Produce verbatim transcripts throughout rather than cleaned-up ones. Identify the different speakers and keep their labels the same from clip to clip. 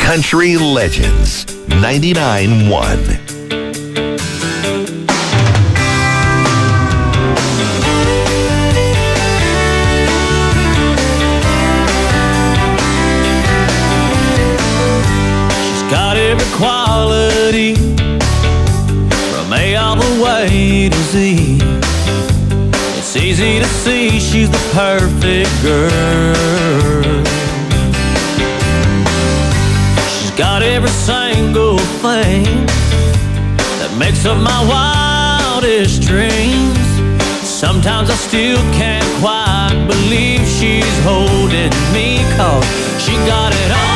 Speaker 1: Country Legends ninety-nine point one.
Speaker 2: Got every quality from A all the way to Z. It's easy to see she's the perfect girl. She's got every single thing that makes up my wildest dreams. Sometimes I still can't quite believe she's holding me, 'cause she got it all.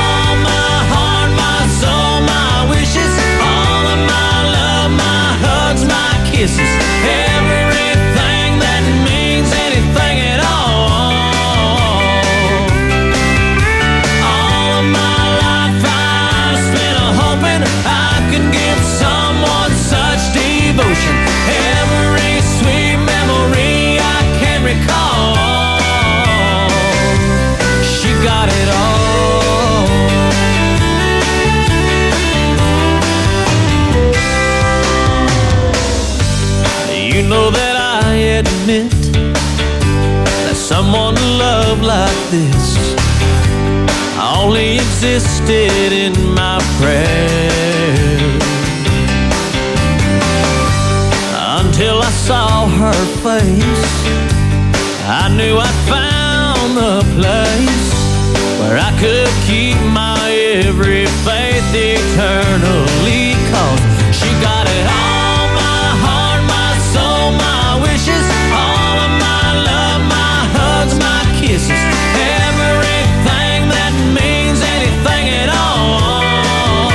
Speaker 2: Kisses, everything that means anything at all. All of my life I've spent hoping I could give someone such devotion. Every sweet memory I can recall. She got it all. You know that I admit that someone to love like this only existed in my prayers, until I saw her face. I knew I'd found the place where I could keep my every faith eternally, 'cause she got it all. Everything that means anything at all.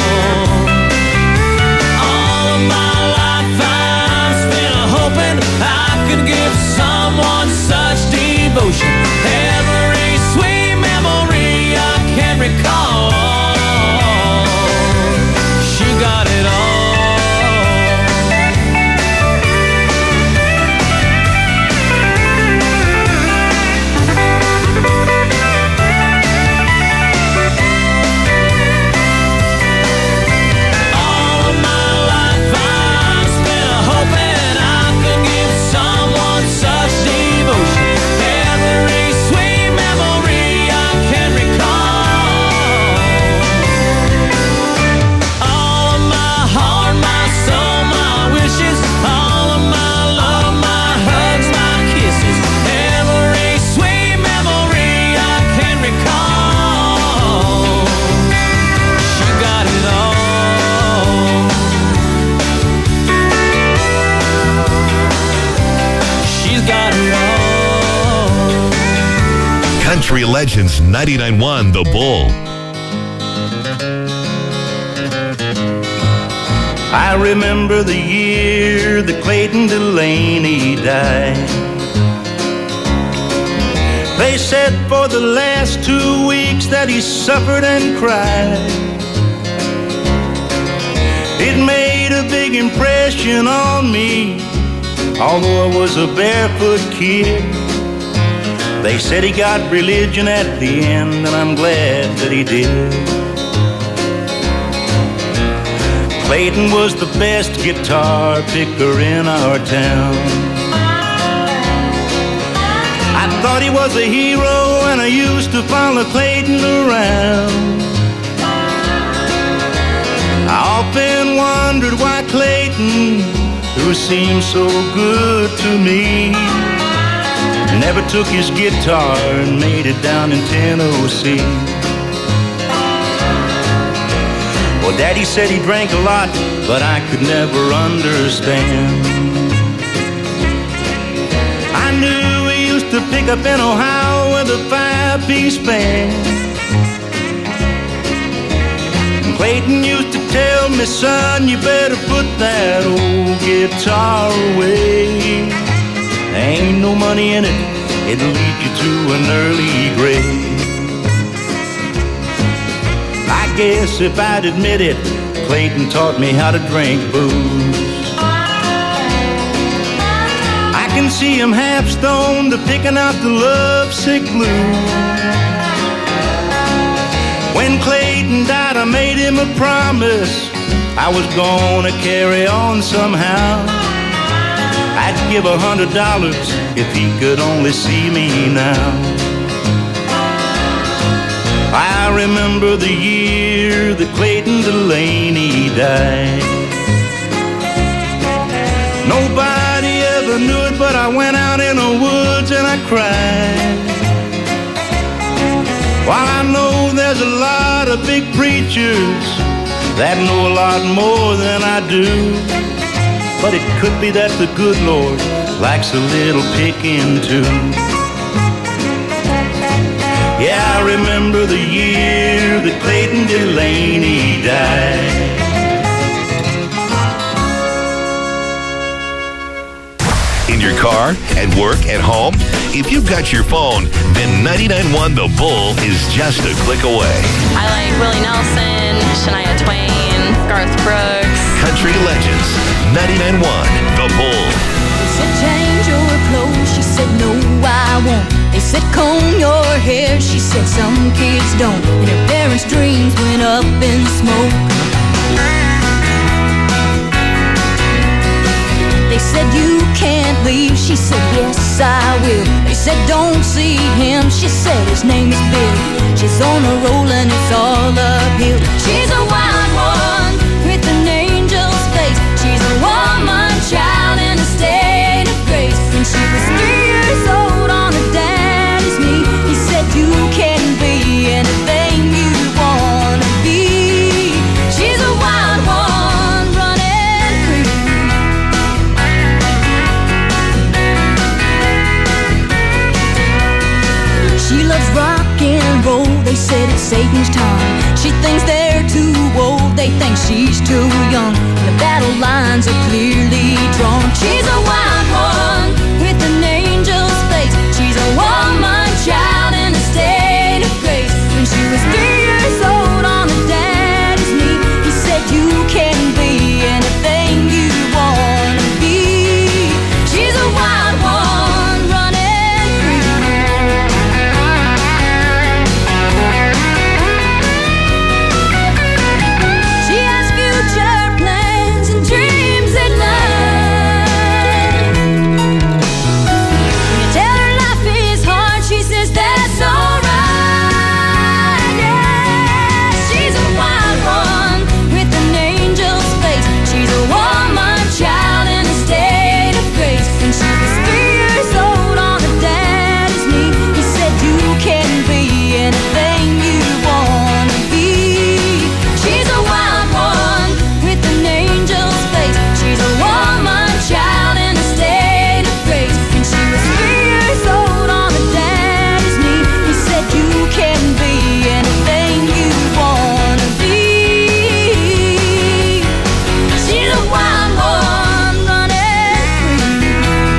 Speaker 2: All of my life I've spent hoping I could give someone such devotion. Every sweet memory I can recall. She got it all.
Speaker 1: Country Legends ninety-nine point one, The Bull.
Speaker 3: I remember the year that Clayton Delaney died. They said for the last two weeks that he suffered and cried. It made a big impression on me, although I was a barefoot kid. They said he got religion at the end, and I'm glad that he did. Clayton was the best guitar picker in our town. I thought he was a hero, and I used to follow Clayton around. I often wondered why Clayton, who seemed so good to me, never took his guitar and made it down in Tennessee. Well, Daddy said he drank a lot, but I could never understand. I knew he used to pick up in Ohio with a five-piece band. And Clayton used to tell me, son, you better put that old guitar away. There ain't no money in it, it'll lead you to an early grave. I guess if I'd admit it, Clayton taught me how to drink booze. I can see him half stoned, picking out the lovesick blues. When Clayton died, I made him a promise I was gonna carry on somehow. I'd give a hundred dollars if he could only see me now. I remember the year that Clayton Delaney died. Nobody ever knew it, but I went out in the woods and I cried. While I know there's a lot of big preachers that know a lot more than I do, but it could be that the good Lord likes a little picking too. Yeah, I remember the year that Clayton Delaney died.
Speaker 1: In your car, at work, at home, if you've got your phone, then ninety-nine point one The Bull is just a click away.
Speaker 4: I like Willie Nelson, Shania Twain, Garth Brooks.
Speaker 1: Country Legends, ninety-nine point one The Bull.
Speaker 5: They said change your clothes, she said no I won't. They said comb your hair, she said some kids don't. And her parents' dreams went up in smoke. They said you can't leave, she said yes I will. They said don't see him, she said his name is Bill. She's on a roll and it's all uphill. She's a wild one with an angel's face. She's a woman child in a state of grace. When she was three years old on her daddy's knee, he said you can be anything you wanna be. She's a wild one running free. She loves rock and roll, they said it's Satan's time. She thinks they're too old, they think she's too young. The battle lines are clearly drawn. She's a wild one with an angel's face. She's a woman child in a state of grace. When she was three years old on her daddy's knee, he said you can be anything you wanna be. She's a wild one running free. She has future plans and dreams at night. When you tell her life is hard, she says that's alright. Yeah, she's a wild one with an angel's face. She's a woman child in a state of grace. When she was three years old on her daddy's knee, he said you can be anything you wanna be. She's a wild one with an angel's face. She's a woman child in a state of grace. When she was three years old on her daddy's knee, he said you can be anything you wanna be. She's a wild one running free.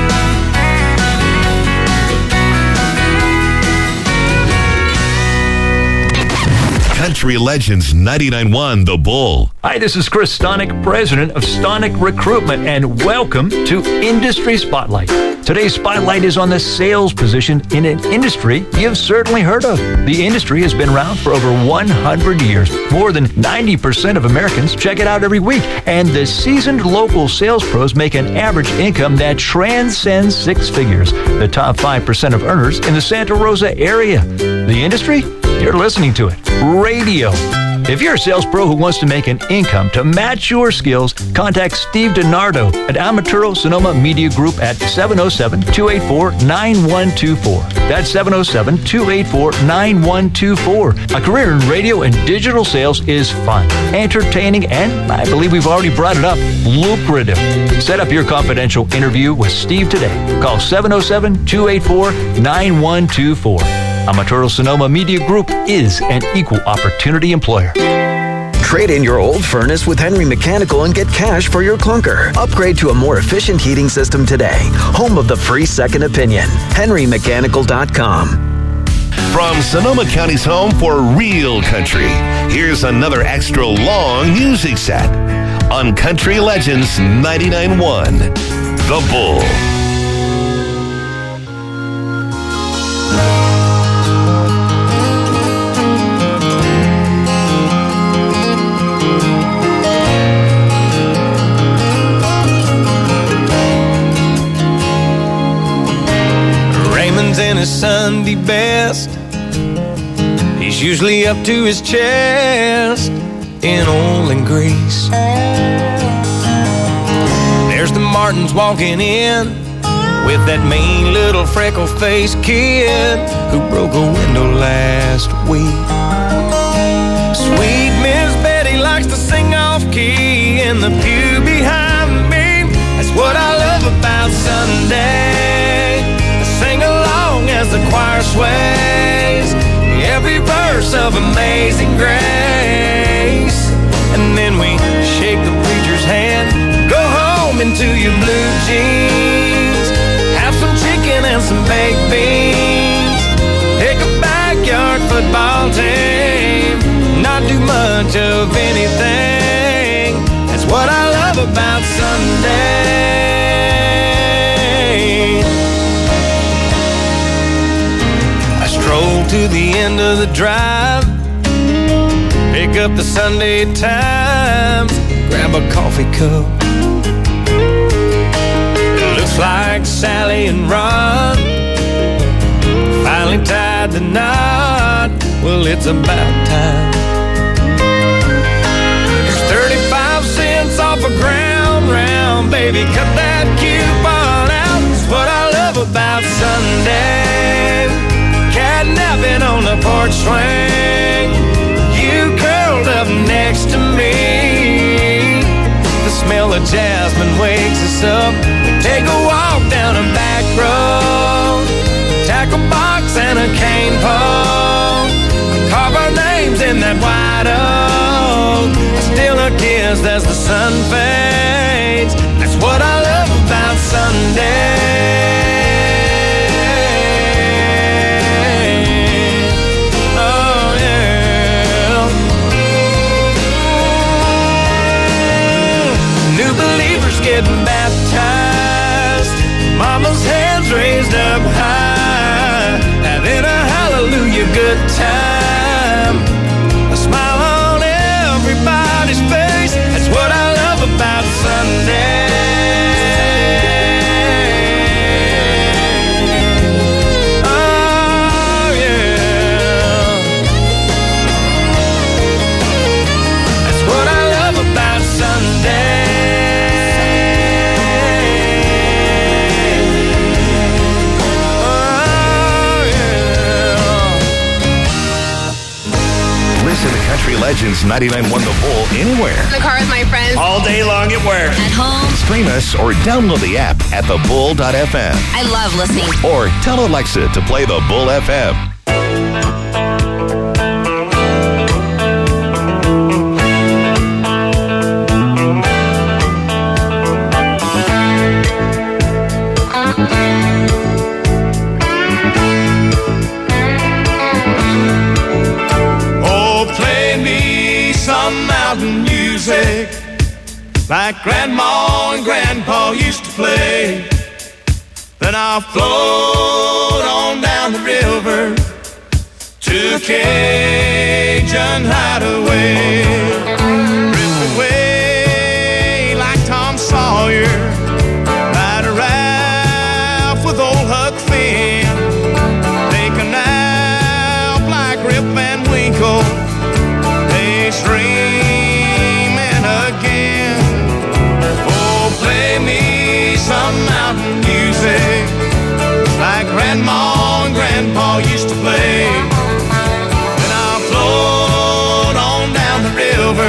Speaker 1: Country Legends, ninety-nine point one The Bull.
Speaker 6: Hi, this is Chris Stonick, president of Stonick Recruitment, and welcome to Industry Spotlight. Today's spotlight is on the sales position in an industry you've certainly heard of. The industry has been around for over one hundred years. More than ninety percent of Americans check it out every week, and the seasoned local sales pros make an average income that transcends six figures. The top five percent of earners in the Santa Rosa area. The industry? You're listening to it. Radio. If you're a sales pro who wants to make an income to match your skills, contact Steve DiNardo at Amaturo Sonoma Media Group at seven oh seven, two eight four, nine one two four. That's seven oh seven, two eight four, nine one two four. A career in radio and digital sales is fun, entertaining, and I believe we've already brought it up, lucrative. Set up your confidential interview with Steve today. Call seven oh seven, two eight four, nine one two four. Amaturo Sonoma Media Group is an equal opportunity employer.
Speaker 7: Trade in your old furnace with Henry Mechanical and get cash for your clunker. Upgrade to a more efficient heating system today. Home of the free second opinion. henry mechanical dot com.
Speaker 1: From Sonoma County's home for real country, here's another extra long music set on Country Legends ninety-nine point one The Bull.
Speaker 8: Sunday best. He's usually up to his chest in oil and grease. There's the Martins walking in with that mean little freckle-faced kid who broke a window last week. Sweet Miss Betty likes to sing off-key in the pew behind me. That's what I love about Sunday. I sing along as the choir sways every verse of Amazing Grace. And then we shake the preacher's hand, go home into your blue jeans, have some chicken and some baked beans, pick a backyard football team, not do much of anything. That's what I love about Sunday. I stroll to the end of the drive, pick up the Sunday Times, grab a coffee cup. It looks like Sally and Ron finally tied the knot. Well, it's about time. There's thirty-five cents off a ground round, baby, cut that coupon out. It's what I love about Sunday. Catnapping on the porch swing, you curled up next to me. The smell of jasmine wakes us up. We take a walk down a back road, tackle box and a cane pole, carve our names in that white oak. I steal a kiss as the sun fades. That's what I love about Sunday. Getting baptized, mama's hands raised up high, having a hallelujah good time, a smile on everybody's face. That's what I love about Sunday. Oh yeah, that's what I love about Sunday.
Speaker 1: Listen to Country Legends ninety-nine point one The Bull anywhere.
Speaker 4: In the car with my friends.
Speaker 3: All day long at work.
Speaker 4: At home.
Speaker 1: Stream us or download the app at the bull dot f m.
Speaker 4: I love listening.
Speaker 1: Or tell Alexa to play the Bull F M.
Speaker 3: Mountain music like Grandma and Grandpa used to play. Then I'll float on down the river to a Cajun hideaway. Drift away like Tom Sawyer, ride a raft with old Huck Finn, take a nap like Rip Van Winkle, dreaming again. Oh, play me some mountain music like Grandma and Grandpa used to play. Then I'll float on down the river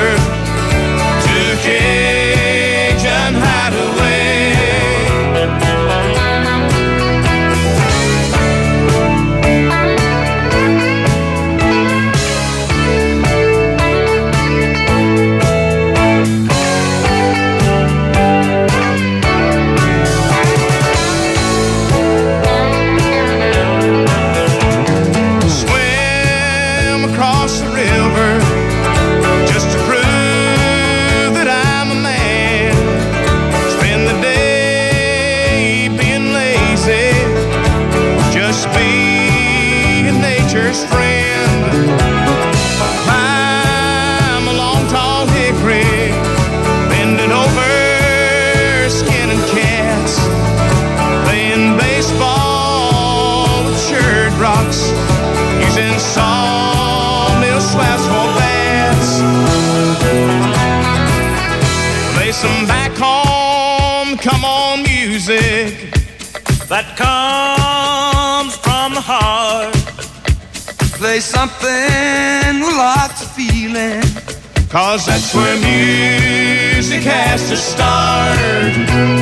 Speaker 8: some back home, come on music that comes from the heart. Play something with lots of feeling, 'cause that's where music has to start.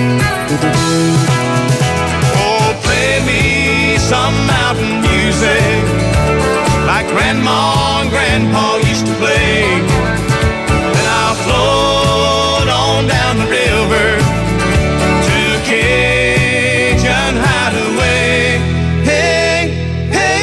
Speaker 8: Oh, play me some mountain music like Grandma and Grandpa used to play. Then I'll float on down the river to Cajun Hideaway. Hey, hey.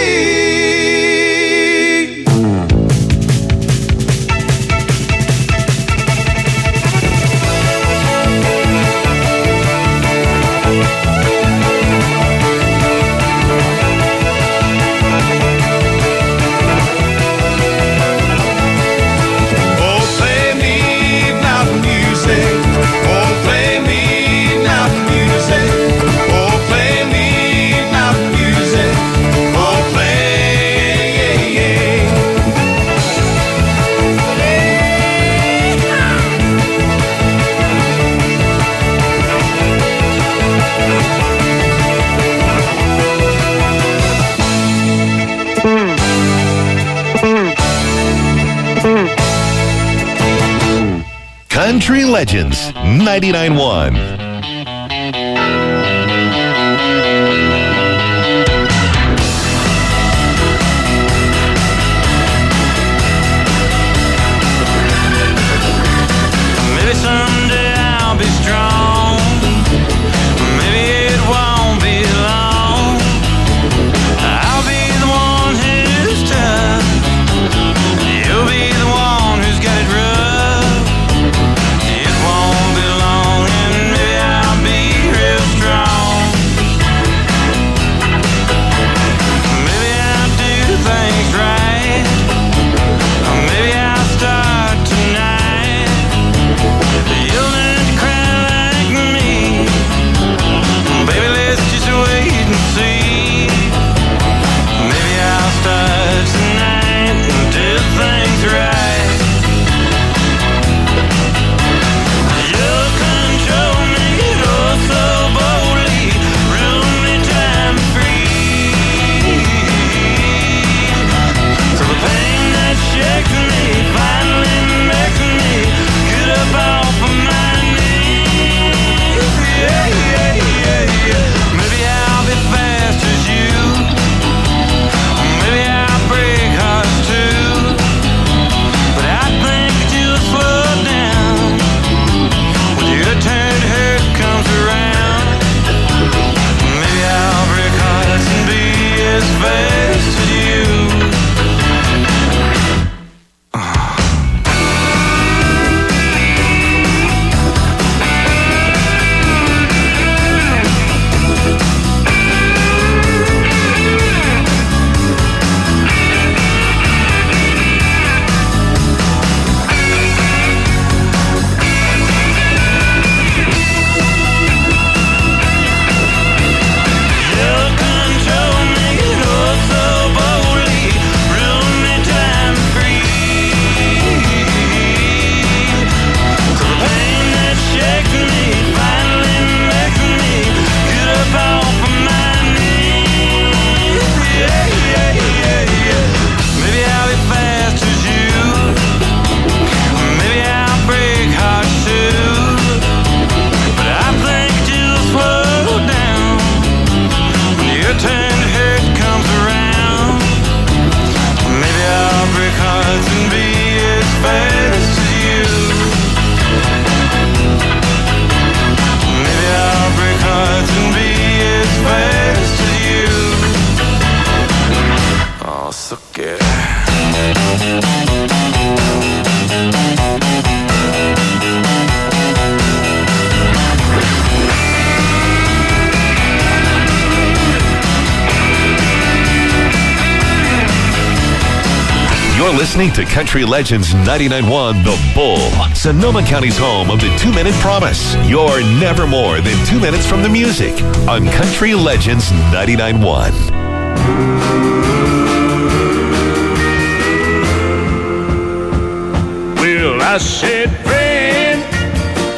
Speaker 1: Country Legends ninety-nine point one.
Speaker 2: Maybe someday I'll be strong. Maybe it won't be long. I'll be the one who's tough. You'll be the one who's got it rough.
Speaker 1: You're listening to Country Legends ninety-nine point one The Bull, Sonoma County's home of the two-minute promise. You're never more than two minutes from the music on Country Legends ninety-nine point one.
Speaker 8: Well, I said, friend,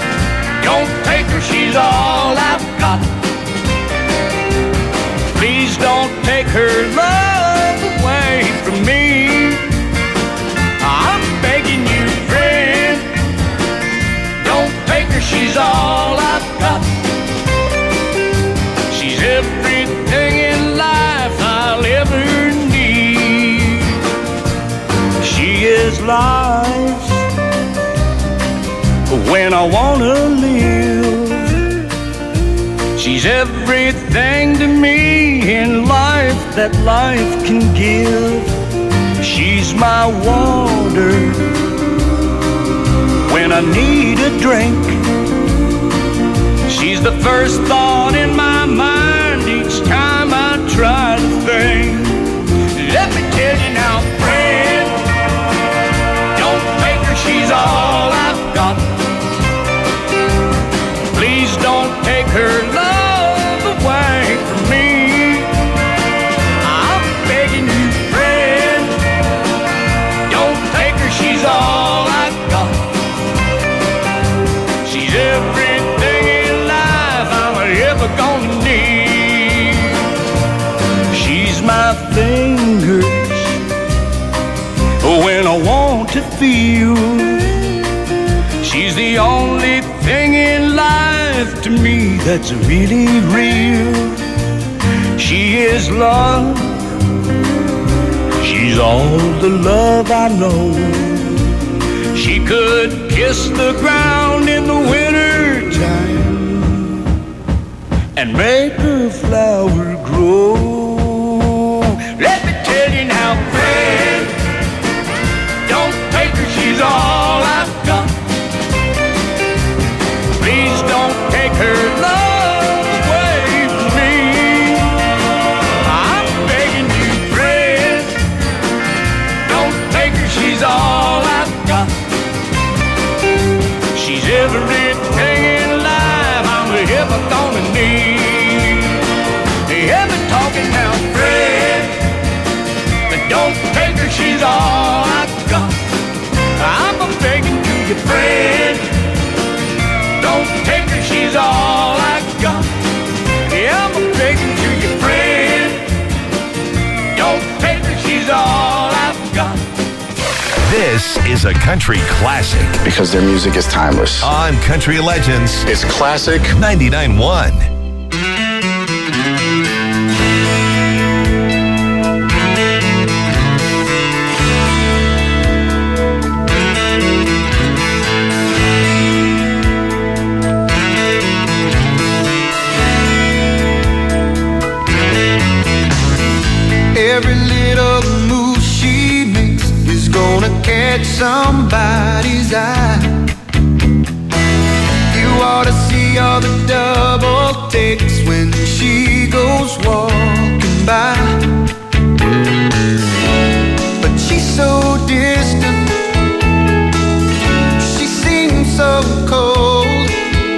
Speaker 3: life when I wanna live. She's everything to me in life that life can give. She's my water when I need a drink. She's the first thought in my mind each time I try to think. Let me tell you now, friend, don't make her, she's all I've got. Please don't take her love away from me. I'm begging you, friend, don't take her, she's all I've got. She's everything in life I'm ever gonna need. She's my fingers when I want to feel. She's the only thing in life to me that's really real. She is love. She's all the love I know. She could kiss the ground in the winter time and make a flower grow. Let me tell you now, friend, don't take her, she's all I've got. Please don't take her love away from me. I'm begging you, friend, don't take her, she's all I've got. She's everything in life I'm ever gonna need. Ever talking now, friend, don't take her, she's all I've got. I'm begging to you, friend, don't take her, she's all I've got. Yeah, I'm begging to you, friend, don't take her, she's all I've got.
Speaker 1: This is a country classic
Speaker 9: because their music is timeless.
Speaker 1: on Country Legends
Speaker 9: It's classic.
Speaker 1: ninety-nine point one.
Speaker 10: Every little move she makes is gonna catch somebody's eye. You ought to see all the double takes when she goes walking by. But she's so distant, she seems so cold.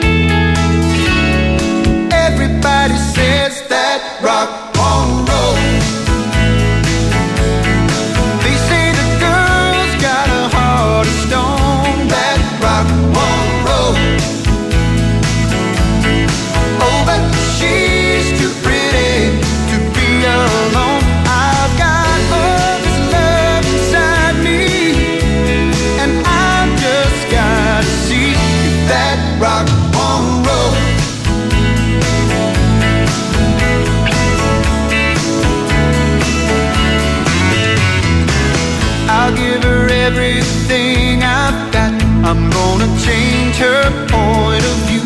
Speaker 10: Everybody says that rock won't roll. They say the girl's got a heart of stone, that rock won't roll. Oh, but she's too pretty to be alone. I've got all this love inside me, and I've just gotta see if that rock won't roll. I'll give her everything I've got. I'm gonna change her point of view.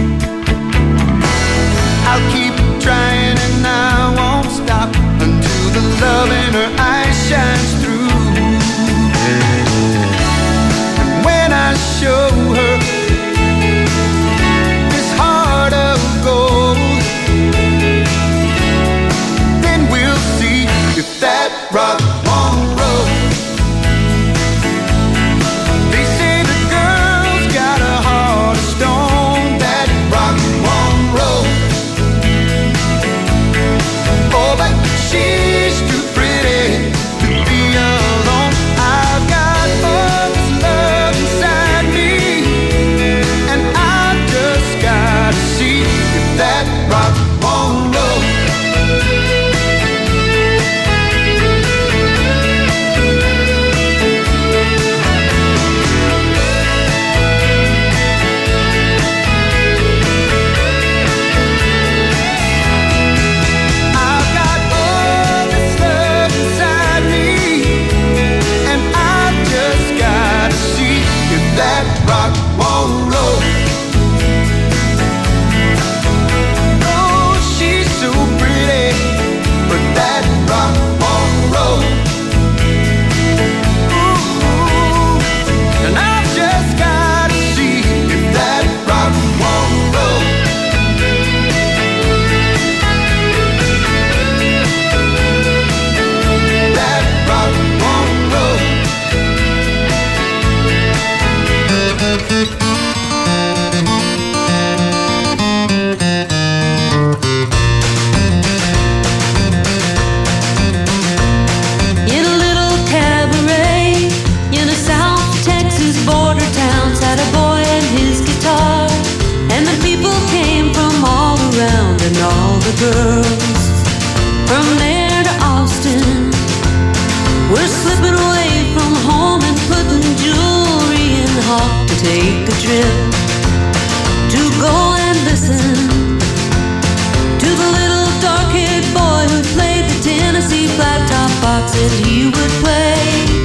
Speaker 10: I'll keep trying and I won't stop until the love in her eyes shines through. And when I show her this heart of gold, then we'll see if that rock won't roll. They say the girl's got a heart of that rock won't roll. Oh, she's so pretty, but that rock won't roll. Ooh, and I've just gotta see if that rock won't roll. That rock won't roll.
Speaker 5: In a little cabaret in a South Texas border town sat a boy and his guitar, and the people came from all around and all the girls from there to Austin were slipping away from home and putting jewelry in hock to take a trip to go and listen to the little dark-haired boy who played the Tennessee flat top box that he would play.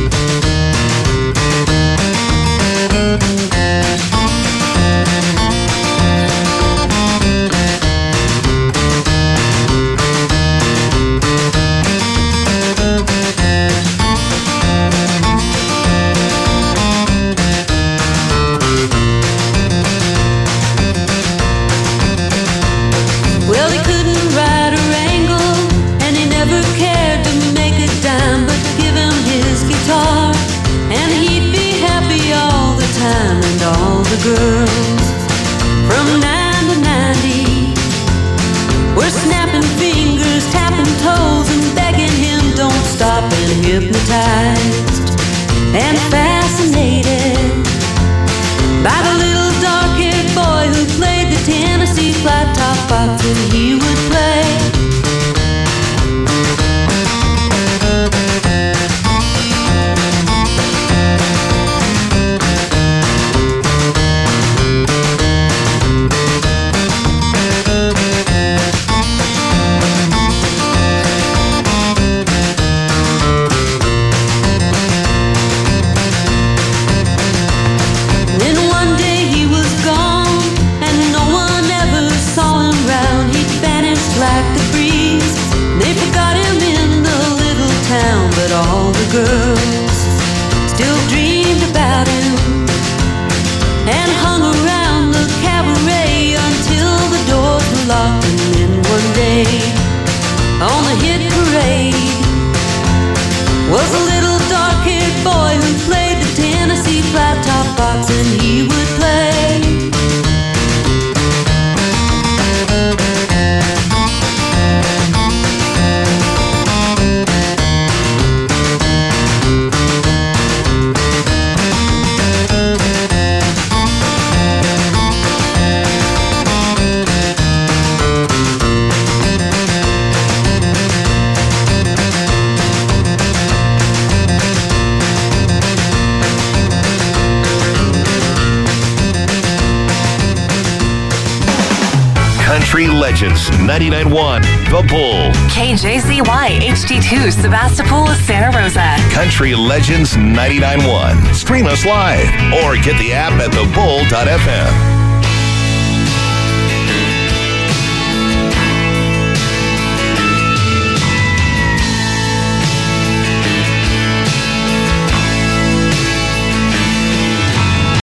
Speaker 5: Well, he couldn't ride a wrangle, and he never cared to make a dime, but give him his guitar, and he'd be happy all the time. And all the girls from nine to ninety were snapping fingers, tapping toes, and begging him don't stop, and hypnotized and fascinated by the little dark-haired boy who played the Tennessee flat top box that he would play. Then one day he was gone, and no one ever saw him round. He vanished like the breeze. They forgot him in the little town, but all the girls still dreamed about him and hung around the cabaret until the doors were locked. And then one day on the hit parade was a little dark-haired boy who played the Tennessee flat top box, and he would play.
Speaker 1: Country Legends ninety-nine point one, The Bull.
Speaker 11: K J Z Y H D two, Sebastopol, Santa Rosa.
Speaker 1: Country Legends ninety-nine point one. Stream us live or get the app at the bull dot f m.